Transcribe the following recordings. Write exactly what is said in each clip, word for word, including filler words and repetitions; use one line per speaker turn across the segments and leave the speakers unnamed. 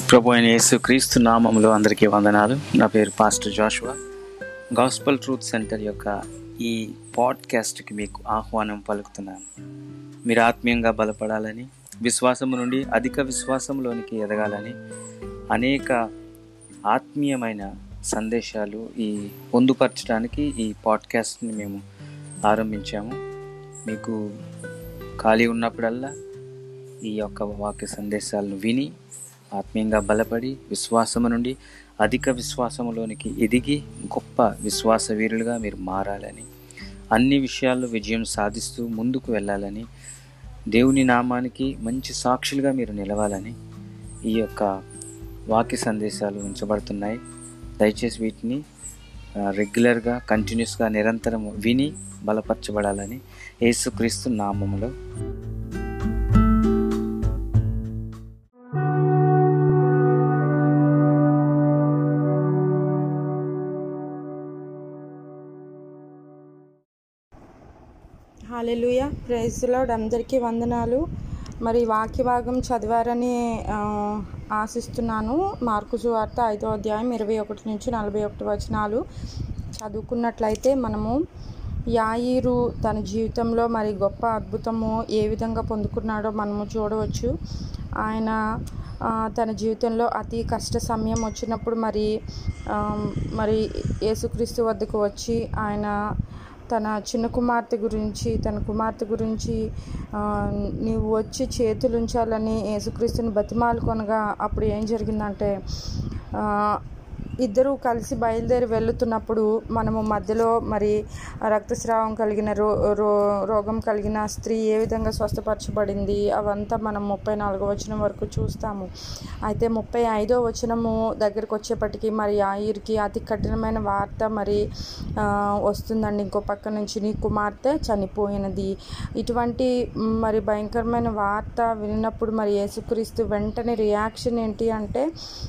ప్రభు అయిన యేసు క్రీస్తు నామములో అందరికీ వందనాలు. నా పేరు pastor Joshua. Gospel truth centre యొక్క ఈ పాడ్కాస్ట్కి మీకు ఆహ్వానం పలుకుతున్నాను. మీరు ఆత్మీయంగా బలపడాలని, విశ్వాసము నుండి అధిక విశ్వాసంలోనికి ఎదగాలని అనేక ఆత్మీయమైన సందేశాలు ఈ పొందుపరచడానికి ఈ పాడ్కాస్ట్ని మేము ఆరంభించాము. మీకు ఖాళీ ఉన్నప్పుడల్లా ఈ యొక్క వాక్య సందేశాలను విని ఆత్మీయంగా బలపడి విశ్వాసము నుండి అధిక విశ్వాసములోనికి ఎదిగి గొప్ప విశ్వాస వీరులుగా మీరు మారాలని, అన్ని విషయాల్లో విజయం సాధిస్తూ ముందుకు వెళ్ళాలని, దేవుని నామానికి మంచి సాక్షులుగా మీరు నిలవాలని ఈ యొక్క వాక్య సందేశాలు ఉంచబడుతున్నాయి. దయచేసి వీటిని రెగ్యులర్గా కంటిన్యూస్గా నిరంతరం విని బలపరచబడాలని యేసుక్రీస్తు నామములో
హల్లెలూయా. Praise the lord. అందరికీ వందనాలు. మరి వాక్య భాగం చదివారని ఆశిస్తున్నాను. మార్కు సువార్త ఐదో అధ్యాయం ఇరవై ఒకటి నుంచి నలభై ఒకటి వచనాలు చదువుకున్నట్లయితే మనము యాయీరు తన జీవితంలో మరి గొప్ప అద్భుతము ఏ విధంగా పొందుకున్నాడో మనము చూడవచ్చు. ఆయన తన జీవితంలో అతి కష్ట సమయం వచ్చినప్పుడు మరి మరి యేసుక్రీస్తు వద్దకు వచ్చి ఆయన తన చిన్న కుమార్తె గురించి తన కుమార్తె గురించి నీవు వచ్చి చేతులు ఉంచాలని యేసుక్రీస్తుని బతిమాలు కొనగా అప్పుడు ఏం జరిగిందంటే, ఇద్దరూ కలిసి బయలుదేరి వెళుతున్నప్పుడు మనము మధ్యలో మరి రక్తస్రావం కలిగిన రో రో రోగం కలిగిన స్త్రీ ఏ విధంగా స్వస్థపరచబడింది అవంతా మనం ముప్పై నాలుగో వచనం వరకు చూస్తాము. అయితే ముప్పై ఐదో వచనము దగ్గరికి వచ్చేప్పటికీ మరి యాయీరుకి అతి కఠినమైన వార్త మరి వస్తుందండి. ఇంకో పక్క నుంచి నీ కుమార్తె చనిపోయినది. ఇటువంటి మరి భయంకరమైన వార్త విన్నప్పుడు మరి యేసుక్రీస్తు వెంటనే రియాక్షన్ ఏంటి అంటే,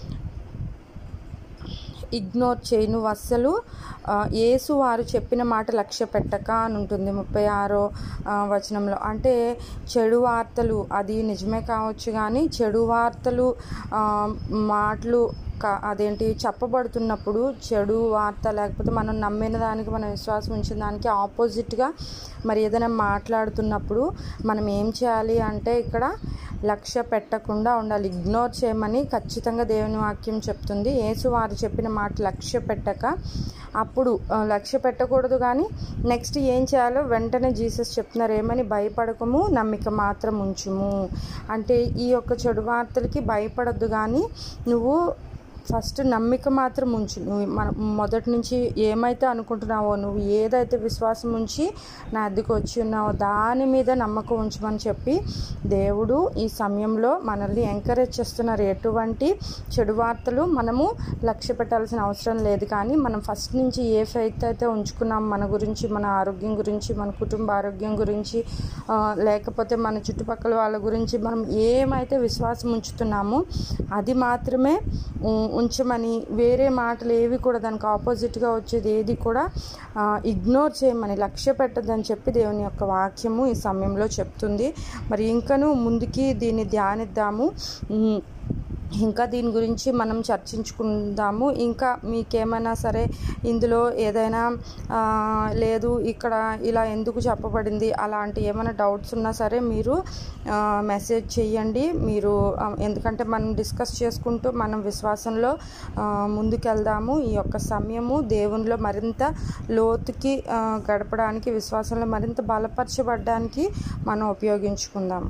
ఇగ్నోర్ చేయి, నువ్వు అస్సలు యేసు వారు చెప్పిన మాట లక్ష్య పెట్టక అని ఉంటుంది ముప్పై ఆరో వచనంలో. అంటే చెడు వార్తలు అది నిజమే కావచ్చు, కానీ చెడు వార్తలు మాటలు అదేంటి చెప్పబడుతున్నప్పుడు చెడు వార్త లేకపోతే మనం నమ్మిన దానికి మనం విశ్వాసం ఉంచిన దానికి ఆపోజిట్గా మరి ఏదైనా మాట్లాడుతున్నప్పుడు మనం ఏం చేయాలి అంటే ఇక్కడ లక్ష్య పెట్టకుండా ఉండాలి. ఇగ్నోర్ చేయమని ఖచ్చితంగా దేవుని వాక్యం చెప్తుంది. యేసు వారు చెప్పిన మాట లక్ష్య పెట్టక, అప్పుడు లక్ష్య పెట్టకూడదు, కానీ నెక్స్ట్ ఏం చేయాలో వెంటనే జీసస్ చెప్తున్నారు, ఏమని? భయపడకము, నమ్మిక మాత్రం ఉంచుము. అంటే ఈ యొక్క చెడు వార్తలకి భయపడద్దు, కానీ నువ్వు ఫస్ట్ నమ్మిక మాత్రం ఉంచు. నువ్వు మన మొదటి నుంచి ఏమైతే అనుకుంటున్నావో, నువ్వు ఏదైతే విశ్వాసం ఉంచి నా అద్దెకు వచ్చి ఉన్నావో దాని మీద నమ్మకం ఉంచమని చెప్పి దేవుడు ఈ సమయంలో మనల్ని ఎంకరేజ్ చేస్తున్నారు. ఎటువంటి చెడు వార్తలు మనము లక్ష్య పెట్టాల్సిన అవసరం లేదు, కానీ మనం ఫస్ట్ నుంచి ఏ ఫెయిత్ అయితే ఉంచుకున్నాం మన గురించి, మన ఆరోగ్యం గురించి, మన కుటుంబ ఆరోగ్యం గురించి, లేకపోతే మన చుట్టుపక్కల వాళ్ళ గురించి మనం ఏమైతే విశ్వాసం ఉంచుతున్నామో అది మాత్రమే ఉంచమని, వేరే మాటలు ఏవి కూడా దానికి ఆపోజిట్గా వచ్చేది ఏది కూడా ఇగ్నోర్ చేయమని, లక్ష్య పెట్టద్దని చెప్పి దేవుని యొక్క వాక్యము ఈ సమయంలో చెప్తుంది. మరి ఇంకనూ ముందుకి దీన్ని ధ్యానిద్దాము, ఇంకా దీని గురించి మనం చర్చించుకుందాము. ఇంకా మీకేమైనా సరే ఇందులో ఏదైనా లేదు ఇక్కడ ఇలా ఎందుకు చెప్పబడింది అలాంటి ఏమైనా డౌట్స్ ఉన్నా సరే మీరు మెసేజ్ చేయండి. మీరు ఎందుకంటే మనం డిస్కస్ చేసుకుంటూ మనం విశ్వాసంలో ముందుకెళ్దాము. ఈ యొక్క సమయము దేవునిలో మరింత లోతుకి గడపడానికి, విశ్వాసంలో మరింత బలపరచబడడానికి మనం ఉపయోగించుకుందాం.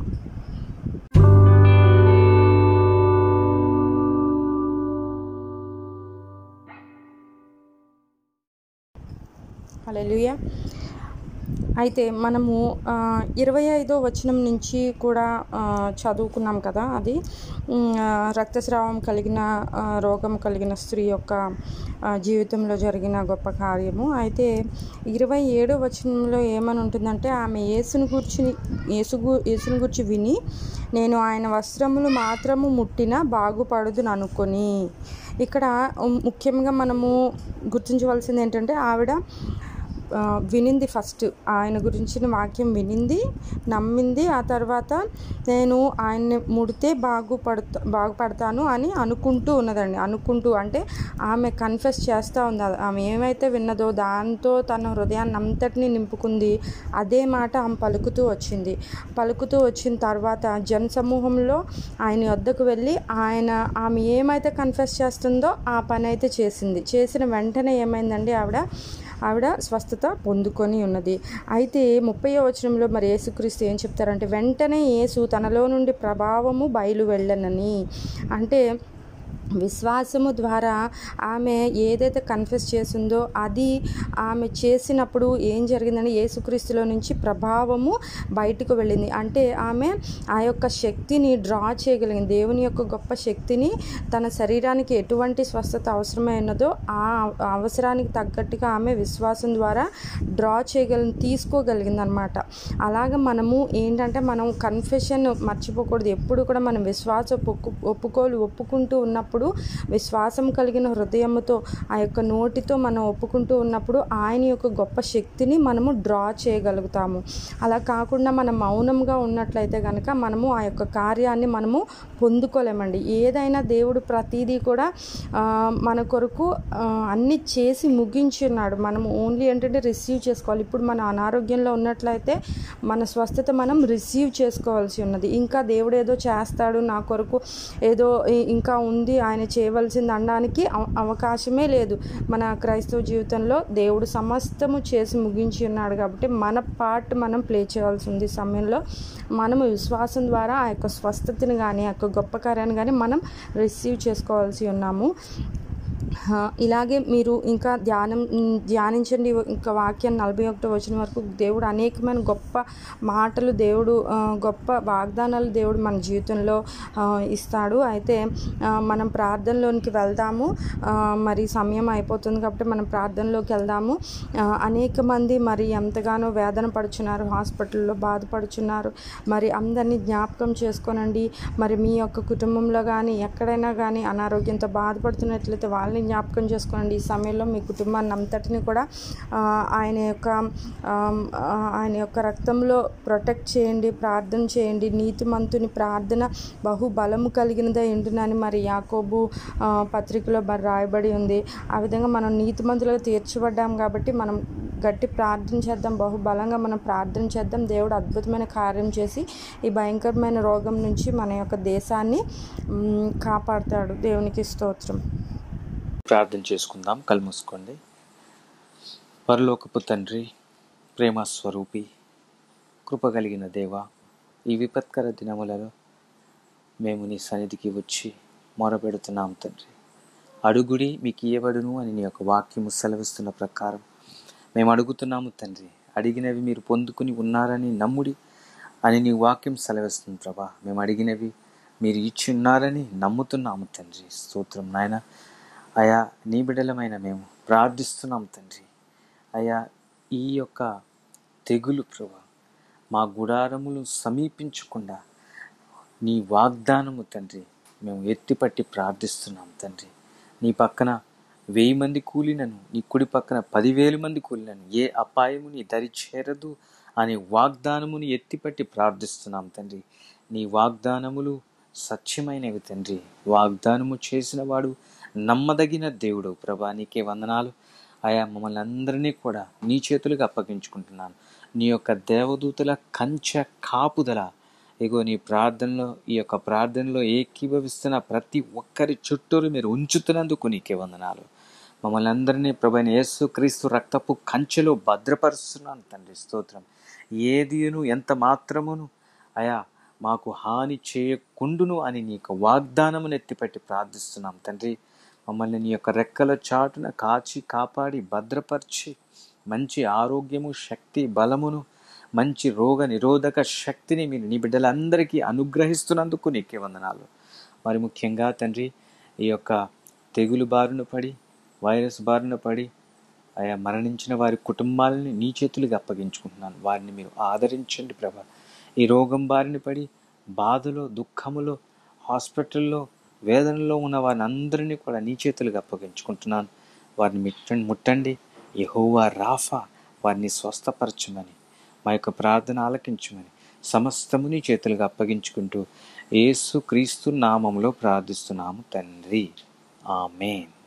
హల్లెలూయా. అయితే మనము ఇరవై ఐదో వచనం నుంచి కూడా చదువుకున్నాం కదా, అది రక్తస్రావం కలిగిన రోగం కలిగిన స్త్రీ యొక్క జీవితంలో జరిగిన గొప్ప కార్యము. అయితే ఇరవై ఏడో వచనంలో ఏమని ఉంటుందంటే, ఆమె యేసుని గురించి యేసు యేసుని గురించి విని నేను ఆయన వస్త్రములు మాత్రము ముట్టిన బాగుపడుదును అనుకొని. ఇక్కడ ముఖ్యంగా మనము గుర్తించవలసింది ఏంటంటే, ఆవిడ వినింది, ఫస్ట్ ఆయన గురించిన వాక్యం వినింది, నమ్మింది. ఆ తర్వాత నేను ఆయన్ని ముడితే బాగుపడతా బాగుపడతాను అని అనుకుంటూ ఉన్నదండి. అనుకుంటూ అంటే ఆమె కన్ఫెస్ చేస్తూ ఉంది. ఆమె ఏమైతే విన్నదో దాంతో తన హృదయాన్ని అంతటినీ నింపుకుంది. అదే మాట ఆమె పలుకుతూ వచ్చింది. పలుకుతూ వచ్చిన తర్వాత జన సమూహంలో ఆయన వద్దకు వెళ్ళి ఆయన ఆమె ఏమైతే కన్ఫెస్ చేస్తుందో ఆ పని అయితే చేసింది. చేసిన వెంటనే ఏమైందండి, ఆవిడ ఆవిడ స్వస్థత పొందుకొని ఉన్నది. అయితే ముప్పైవ వచనంలో మరి యేసుక్రీస్తు ఏం చెప్తారంటే, వెంటనే యేసు తనలో నుండి ప్రభావము బయలు వెళ్ళనని, అంటే విశ్వాసము ద్వారా ఆమె ఏదైతే కన్ఫెస్ చేసిందో అది ఆమె చేసినప్పుడు ఏం జరిగిందని యేసుక్రీస్తులో నుంచి ప్రభావము బయటకు వెళ్ళింది. అంటే ఆమె ఆ యొక్క శక్తిని డ్రా చేయగలిగింది. దేవుని యొక్క గొప్ప శక్తిని తన శరీరానికి ఎటువంటి స్వస్థత అవసరమైనదో ఆ అవసరానికి తగ్గట్టుగా ఆమె విశ్వాసం ద్వారా డ్రా చేయగలి తీసుకోగలిగింది అనమాట. అలాగే మనము ఏంటంటే మనం కన్ఫెషన్ మర్చిపోకూడదు. ఎప్పుడు కూడా మనం విశ్వాస ఒప్పు ఒప్పుకోలు ఒప్పుకుంటూ ఉన్నప్పుడు విశ్వాసం కలిగిన హృదయంతో ఆ యొక్క నోటితో మనం ఒప్పుకుంటూ ఉన్నప్పుడు ఆయన యొక్క గొప్ప శక్తిని మనము డ్రా చేయగలుగుతాము. అలా కాకుండా మనం మౌనంగా ఉన్నట్లయితే కనుక మనము ఆ యొక్క కార్యాన్ని మనము పొందుకోలేమండి. ఏదైనా దేవుడు ప్రతిదీ కూడా మన కొరకు అన్నీ చేసి ముగించి ఉన్నాడు. మనం ఓన్లీ ఏంటంటే రిసీవ్ చేసుకోవాలి. ఇప్పుడు మన అనారోగ్యంలో ఉన్నట్లయితే మన స్వస్థత మనం రిసీవ్ చేసుకోవాల్సి ఉన్నది. ఇంకా దేవుడు ఏదో చేస్తాడు నా కొరకు, ఏదో ఇంకా ఉంది ఆయన చేయవలసింది అనడానికి అవకాశమే లేదు. మన క్రైస్తవ జీవితంలో దేవుడు సమస్తము చేసి ముగించి ఉన్నాడు కాబట్టి మన పార్ట్ మనం ప్లే చేయాల్సి ఉంది. సమయంలో మనము విశ్వాసం ద్వారా ఆ యొక్క స్వస్థతని కానీ ఆ యొక్క గొప్ప కార్యాన్ని కానీ మనం రిసీవ్ చేసుకోవాల్సి ఉన్నాము. ఇలాగే మీరు ఇంకా ధ్యానం ధ్యానించండి. ఇంకా వాక్యం నలభై ఒకటో వచనం వరకు దేవుడు అనేకమైన గొప్ప మాటలు, దేవుడు గొప్ప వాగ్దానాలు దేవుడు మన జీవితంలో ఇస్తాడు. అయితే మనం ప్రార్థనలోనికి వెళ్దాము. మరి సమయం అయిపోతుంది కాబట్టి మనం ప్రార్థనలోకి వెళ్దాము. అనేక మంది మరి ఎంతగానో వేదన పడుచున్నారు, హాస్పిటల్లో బాధపడుచున్నారు. మరి అందరినీ జ్ఞాపకం చేసుకోనండి. మరి మీ యొక్క కుటుంబంలో కానీ ఎక్కడైనా కానీ అనారోగ్యంతో బాధపడుతున్నట్లయితే వాళ్ళని జ్ఞాపకం చేసుకోండి. ఈ సమయంలో మీ కుటుంబాన్ని అంతటిని కూడా ఆయన యొక్క ఆయన యొక్క రక్తంలో ప్రొటెక్ట్ చేయండి, ప్రార్థన చేయండి. నీతిమంతుని ప్రార్థన బహు బలము కలిగినదే ఎండునని మరి యాకోబు పత్రికలో రాయబడి ఉంది. ఆ విధంగా మనం నీతిమంతులుగా తీర్చబడ్డాం కాబట్టి మనం గట్టి ప్రార్థన చేద్దాం, బహు బలంగా మనం ప్రార్థన చేద్దాం. దేవుడు అద్భుతమైన కార్యం చేసి ఈ భయంకరమైన రోగం నుంచి మన యొక్క దేశాన్ని కాపాడుతాడు. దేవునికి స్తోత్రం.
ప్రార్థన చేసుకుందాం. కళ్ళు మూసుకోండి. పరలోకపు తండ్రి, ప్రేమ స్వరూపి, కృప కలిగిన దేవ, ఈ విపత్కర దినములలో మేము నీ సన్నిధికి వచ్చి మొరపెడుతున్నాం తండ్రి. అడుగుడి మీకు ఇయ్యబడును అని నీ యొక్క వాక్యము సెలవిస్తున్న ప్రకారం మేము అడుగుతున్నాము తండ్రి. అడిగినవి మీరు పొందుకుని ఉన్నారని నమ్ముడి అని నీ వాక్యం సెలవిస్తుంది ప్రభా. మేము అడిగినవి మీరు ఇచ్చి ఉన్నారని నమ్ముతున్నాము తండ్రి. స్తోత్రం నాయన. అయా నీ బిడ్డలమైన మేము ప్రార్థిస్తున్నాం తండ్రి. అయా ఈ యొక్క తెగులు ప్రభా మా గుడారములు సమీపించకుండా నీ వాగ్దానము తండ్రి మేము ఎత్తిపట్టి ప్రార్థిస్తున్నాం తండ్రి. నీ పక్కన వెయ్యి మంది కూలినను, నీ కుడి పక్కన పదివేలు మంది కూలినను ఏ అపాయము నీ దరి చేరదు అనే వాగ్దానముని ఎత్తిపట్టి ప్రార్థిస్తున్నాం తండ్రి. నీ వాగ్దానములు సత్యమైనవి తండ్రి. వాగ్దానము చేసిన వాడు నమ్మదగిన దేవుడు ప్రభా. నీకే వందనాలు. ఆయా మమ్మల్ని అందరినీ కూడా నీ చేతులకు అప్పగించుకుంటున్నాను. నీ యొక్క దేవదూతల కంచె కాపుదల ఇగో నీ ప్రార్థనలో, ఈ యొక్క ప్రార్థనలో ఏకీభవిస్తున్న ప్రతి ఒక్కరి చుట్టూరు మీరు ఉంచుతున్నందుకు నీకే వందనాలు. మమ్మల్ని అందరినీ ప్రభువైన యేసు క్రీస్తు రక్తపు కంచెలో భద్రపరుస్తున్నాను తండ్రి. స్తోత్రం. ఏదిను ఎంత మాత్రమును అయా మాకు హాని చేయకుండును అని నీ యొక్క వాగ్దానమును ఎత్తిపెట్టి ప్రార్థిస్తున్నాం తండ్రి. మమ్మల్ని నీ యొక్క రెక్కల చాటున కాచి కాపాడి భద్రపరిచి మంచి ఆరోగ్యము, శక్తి, బలమును, మంచి రోగ నిరోధక శక్తిని మీరు నీ బిడ్డలందరికీ అనుగ్రహిస్తున్నందుకు నీకే వందనాలు. మరి ముఖ్యంగా తండ్రి ఈ యొక్క తెగులు బారిన పడి, వైరస్ బారిన పడి ఆయా మరణించిన వారి కుటుంబాలని నీ చేతులకు అప్పగించుకుంటున్నాను. వారిని మీరు ఆదరించండి ప్రభా. ఈ రోగం బారిన పడి బాధలో, దుఃఖములో, హాస్పిటల్లో, వేదనలో ఉన్న వారిని అందరినీ కూడా నీ చేతులకు అప్పగించుకుంటున్నాను. వారిని ముట్టండి ముట్టండి యెహోవా రాఫా వారిని స్వస్థపరచమని, మా యొక్క ప్రార్థన ఆలకించమని సమస్తము నీ చేతులుగా అప్పగించుకుంటూ యేసు క్రీస్తు నామములో ప్రార్థిస్తున్నాము తండ్రి. ఆమేన్.